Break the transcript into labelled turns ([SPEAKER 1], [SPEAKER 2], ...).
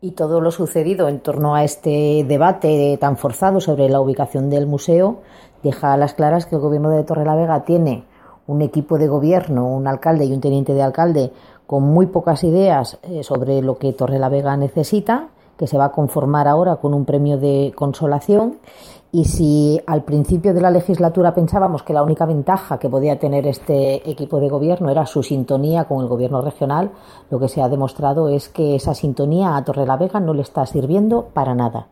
[SPEAKER 1] Y todo lo sucedido en torno a este debate tan forzado sobre la ubicación del museo deja a las claras que el gobierno de Torrelavega tiene un equipo de gobierno, un alcalde y un teniente de alcalde con muy pocas ideas sobre lo que Torrelavega necesita, que se va a conformar ahora con un premio de consolación. Y si al principio de la legislatura pensábamos que la única ventaja que podía tener este equipo de gobierno era su sintonía con el gobierno regional, lo que se ha demostrado es que esa sintonía a Torrelavega no le está sirviendo para nada.